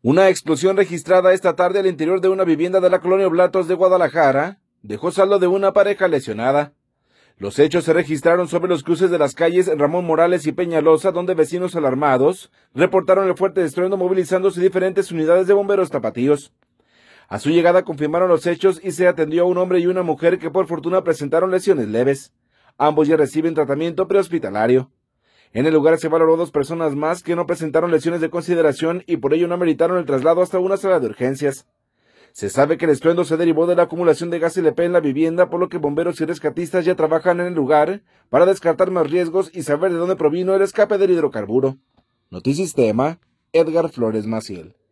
Una explosión registrada esta tarde al interior de una vivienda de la colonia Oblatos de Guadalajara dejó saldo de una pareja lesionada. Los hechos se registraron sobre los cruces de las calles Ramón Morales y Peñalosa, donde vecinos alarmados reportaron el fuerte estruendo, movilizándose diferentes unidades de bomberos tapatíos. A su llegada confirmaron los hechos y se atendió a un hombre y una mujer que por fortuna presentaron lesiones leves. Ambos ya reciben tratamiento prehospitalario. En el lugar se valoró 2 personas más que no presentaron lesiones de consideración y por ello no ameritaron el traslado hasta una sala de urgencias. Se sabe que el estruendo se derivó de la acumulación de gas LP en la vivienda, por lo que bomberos y rescatistas ya trabajan en el lugar para descartar más riesgos y saber de dónde provino el escape del hidrocarburo. Notisistema, Edgar Flores Maciel.